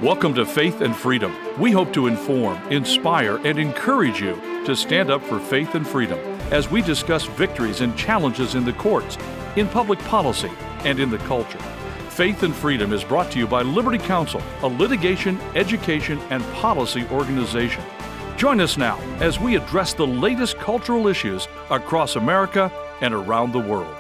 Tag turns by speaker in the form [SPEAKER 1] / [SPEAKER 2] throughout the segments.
[SPEAKER 1] Welcome to Faith and Freedom. We hope to inform, inspire, and encourage you to stand up for faith and freedom as we discuss victories and challenges in the courts, in public policy, and in the culture. Faith and Freedom is brought to you by Liberty Counsel, a litigation, education, and policy organization. Join us now as we address the latest cultural issues across America and around the world.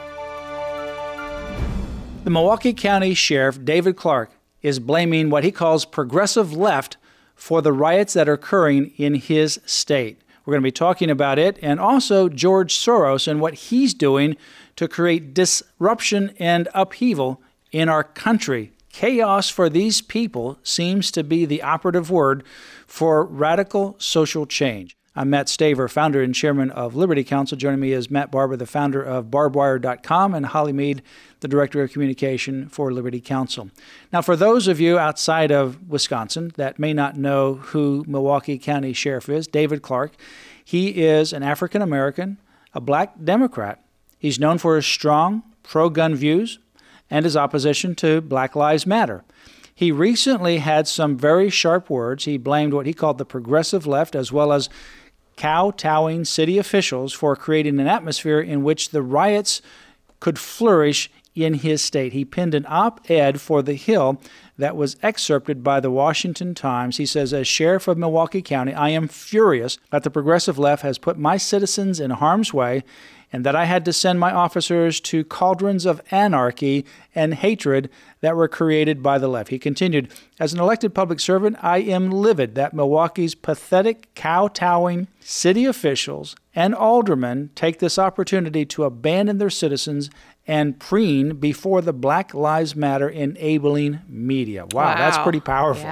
[SPEAKER 2] The Milwaukee County Sheriff, David Clarke, is blaming what he calls progressive left for the riots that are occurring in his state. We're going to be talking about it and also George Soros and what he's doing to create disruption and upheaval in our country. Chaos for these people seems to be the operative word for radical social change. I'm Matt Staver, founder and chairman of Liberty Counsel. Joining me is Matt Barber, the founder of barbedwire.com, and Holly Mead, the director of communication for Liberty Counsel. Now, for those of you outside of Wisconsin that may not know who Milwaukee County Sheriff is, David Clarke, he is an African-American, a black Democrat. He's known for his strong pro-gun views and his opposition to Black Lives Matter. He recently had some very sharp words. He blamed what he called the progressive left as well as kowtowing city officials for creating an atmosphere in which the riots could flourish in his state. He penned an op-ed for The Hill that was excerpted by the Washington Times. He says, as sheriff of Milwaukee County, I am furious that the progressive left has put my citizens in harm's way and that I had to send my officers to cauldrons of anarchy and hatred that were created by the left. He continued, as an elected public servant, I am livid that Milwaukee's pathetic, kowtowing city officials and aldermen take this opportunity to abandon their citizens and preen before the Black Lives Matter enabling media. Wow. That's pretty powerful.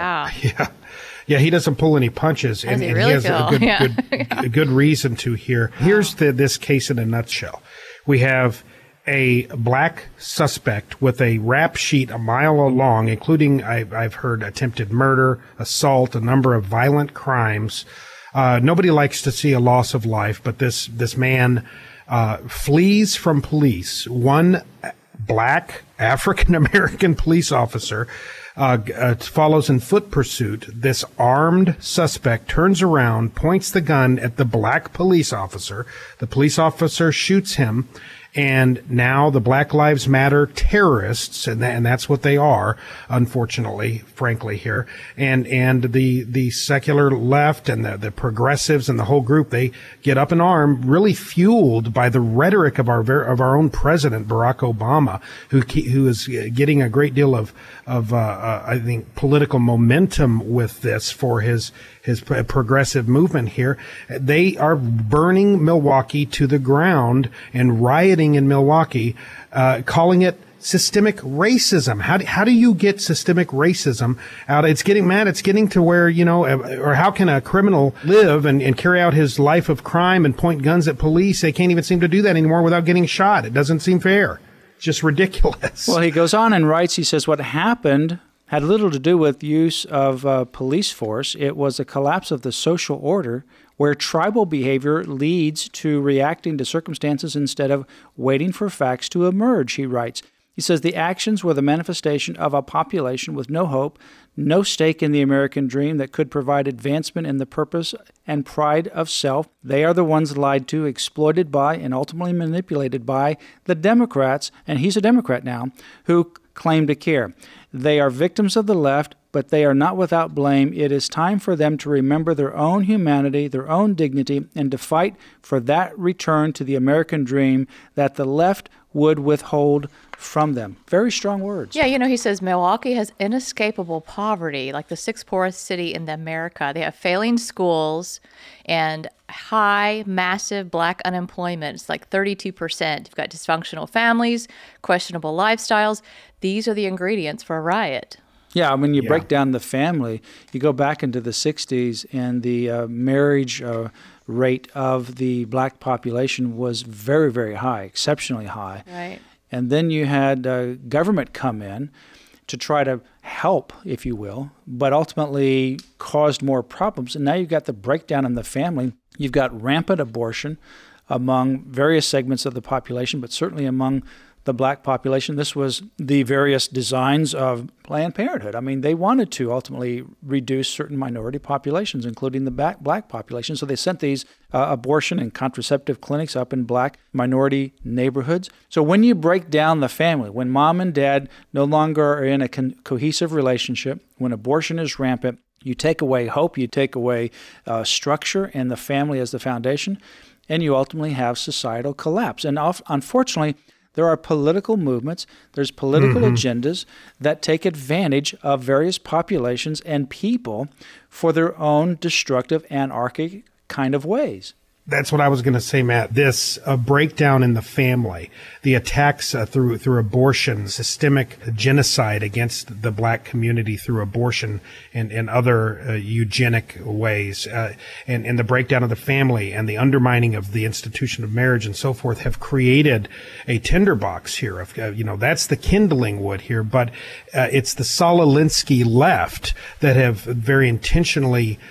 [SPEAKER 3] Yeah, he doesn't pull any punches, and he has a good reason to here. Here's this case in a nutshell. We have a black suspect with a rap sheet a mile long, including, I've heard, attempted murder, assault, a number of violent crimes. Nobody likes to see a loss of life, but this man flees from police. One black African-American police officer follows in foot pursuit. This armed suspect turns around, points the gun at the black police officer. The police officer shoots him. And now the Black Lives Matter terrorists, and that's what they are, unfortunately, frankly here, and the secular left and the progressives and the whole group, they get up in arm, really fueled by the rhetoric of our own president, Barack Obama, who is getting a great deal of I think political momentum with this for his progressive movement here. They are burning Milwaukee to the ground and rioting in Milwaukee, calling it systemic racism. How do you get systemic racism out? It's getting to where, or how can a criminal live and carry out his life of crime and point guns at police? They can't even seem to do that anymore without getting shot. It doesn't seem fair. It's just ridiculous.
[SPEAKER 2] Well, he goes on and writes, he says, what happened had little to do with use of police force. It was a collapse of the social order where tribal behavior leads to reacting to circumstances instead of waiting for facts to emerge, he writes. He says the actions were the manifestation of a population with no hope, no stake in the American dream that could provide advancement in the purpose and pride of self. They are the ones lied to, exploited by, and ultimately manipulated by the Democrats, and he's a Democrat now, who claim to care. They are victims of the left, but they are not without blame. It is time for them to remember their own humanity, their own dignity, and to fight for that return to the American dream that the left would withhold from them. Very strong words.
[SPEAKER 4] Yeah, he says Milwaukee has inescapable poverty, like the sixth poorest city in America. They have failing schools and high, massive black unemployment. It's like 32%. You've got dysfunctional families, questionable lifestyles. These are the ingredients for a riot.
[SPEAKER 2] Yeah, when you break down the family, you go back into the 60s, and the marriage rate of the black population was very, very high, exceptionally high.
[SPEAKER 4] Right.
[SPEAKER 2] And then you had government come in to try to help, if you will, but ultimately caused more problems. And now you've got the breakdown in the family. You've got rampant abortion among various segments of the population, but certainly among the black population. This was the various designs of Planned Parenthood. I mean, they wanted to ultimately reduce certain minority populations, including the black population. So they sent these abortion and contraceptive clinics up in black minority neighborhoods. So when you break down the family, when mom and dad no longer are in a cohesive relationship, when abortion is rampant, you take away hope, you take away structure and the family as the foundation, and you ultimately have societal collapse. And unfortunately, there are political movements, there's political agendas that take advantage of various populations and people for their own destructive, anarchic kind of ways.
[SPEAKER 3] That's what I was going to say, Matt. This breakdown in the family, the attacks through abortion, systemic genocide against the black community through abortion and other eugenic ways, and the breakdown of the family and the undermining of the institution of marriage and so forth have created a tinderbox here of, that's the kindling wood here, but it's the Saul Alinsky left that have very intentionally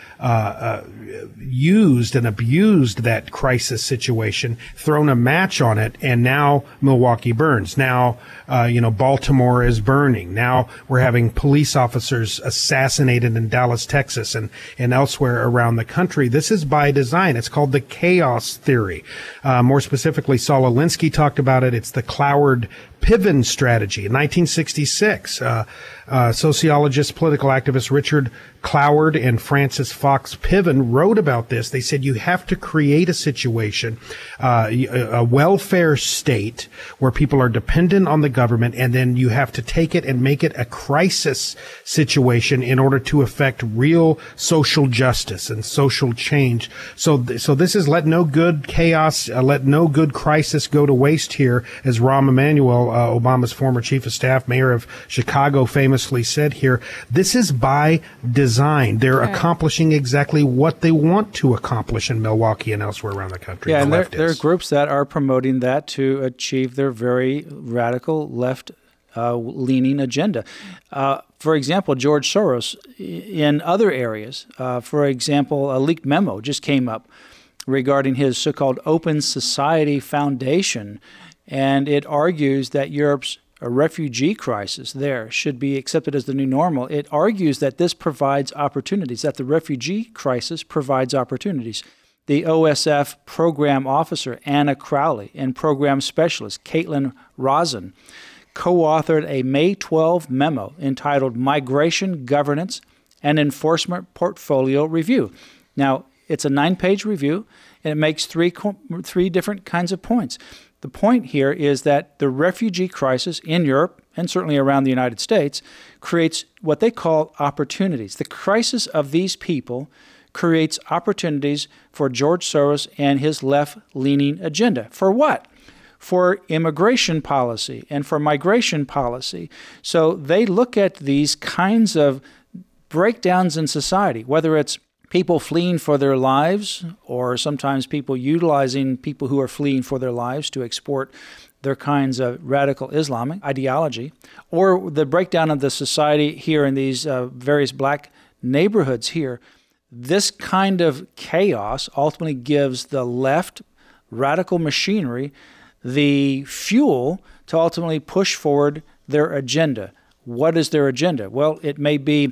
[SPEAKER 3] used and abused that crisis situation, thrown a match on it, and now Milwaukee burns. Now, Baltimore is burning. Now we're having police officers assassinated in Dallas, Texas, and elsewhere around the country. This is by design. It's called the chaos theory. More specifically, Saul Alinsky talked about it. It's the Cloward-Piven strategy. In 1966, sociologist, political activist Richard Cloward and Francis Fox Piven wrote about this. They said you have to create a situation, a welfare state where people are dependent on the government, and then you have to take it and make it a crisis situation in order to affect real social justice and social change. So this is let no good chaos, let no good crisis go to waste here, as Rahm Emanuel, Obama's former chief of staff, mayor of Chicago, famously said here. This is by design. They're accomplishing exactly what they want to accomplish in Milwaukee and elsewhere around the country.
[SPEAKER 2] Yeah, and there are groups that are promoting that to achieve their very radical left-leaning agenda. For example, George Soros in other areas. For example, a leaked memo just came up regarding his so-called Open Society Foundation, and it argues that Europe's refugee crisis there should be accepted as the new normal. It argues that this provides opportunities, that the refugee crisis provides opportunities. The OSF program officer, Anna Crowley, and program specialist, Caitlin Rosen, co-authored a May 12 memo entitled Migration Governance and Enforcement Portfolio Review. Now, it's a 9-page review, and it makes three different kinds of points. The point here is that the refugee crisis in Europe, and certainly around the United States, creates what they call opportunities. The crisis of these people creates opportunities for George Soros and his left-leaning agenda. For what? For immigration policy and for migration policy. So they look at these kinds of breakdowns in society, whether it's people fleeing for their lives, or sometimes people utilizing people who are fleeing for their lives to export their kinds of radical Islamic ideology, or the breakdown of the society here in these various black neighborhoods here. This kind of chaos ultimately gives the left radical machinery the fuel to ultimately push forward their agenda. What is their agenda? Well, it may be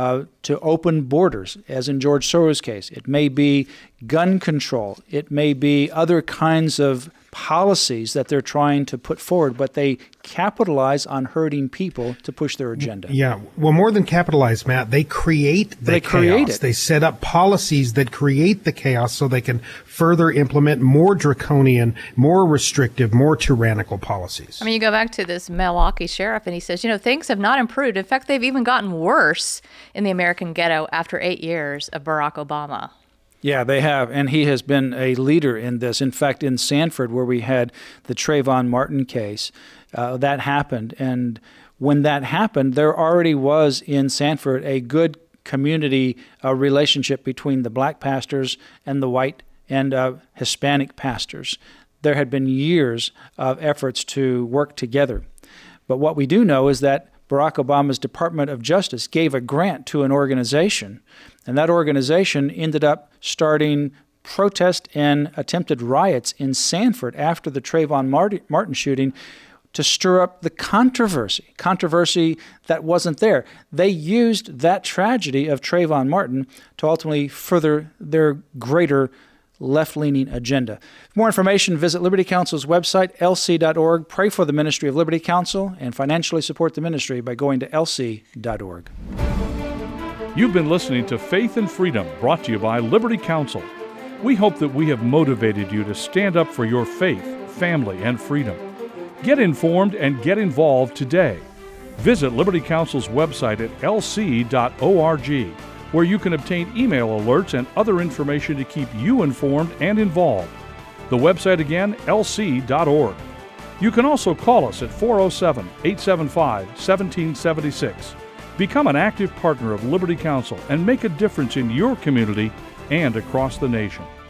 [SPEAKER 2] to open borders, as in George Soros' case. It may be gun control. It may be other kinds of policies that they're trying to put forward, but they capitalize on hurting people to push their agenda.
[SPEAKER 3] Yeah. Well, more than capitalize, Matt, they create the chaos. They set up policies that create the chaos so they can further implement more draconian, more restrictive, more tyrannical policies.
[SPEAKER 4] I mean, you go back to this Milwaukee sheriff, and he says, things have not improved. In fact, they've even gotten worse in the American ghetto after 8 years of Barack Obama.
[SPEAKER 2] Yeah, they have, and he has been a leader in this. In fact, in Sanford, where we had the Trayvon Martin case, that happened. And when that happened, there already was in Sanford a good community relationship between the black pastors and the white and Hispanic pastors. There had been years of efforts to work together. But what we do know is that Barack Obama's Department of Justice gave a grant to an organization, and that organization ended up starting protest and attempted riots in Sanford after the Trayvon Martin shooting to stir up the controversy that wasn't there. They used that tragedy of Trayvon Martin to ultimately further their greater left-leaning agenda. For more information, visit Liberty Counsel's website, lc.org. Pray for the ministry of Liberty Counsel and financially support the ministry by going to lc.org.
[SPEAKER 1] You've been listening to Faith and Freedom, brought to you by Liberty Counsel. We hope that we have motivated you to stand up for your faith, family, and freedom. Get informed and get involved today. Visit Liberty Counsel's website at lc.org, where you can obtain email alerts and other information to keep you informed and involved. The website again, lc.org. You can also call us at 407-875-1776. Become an active partner of Liberty Counsel and make a difference in your community and across the nation.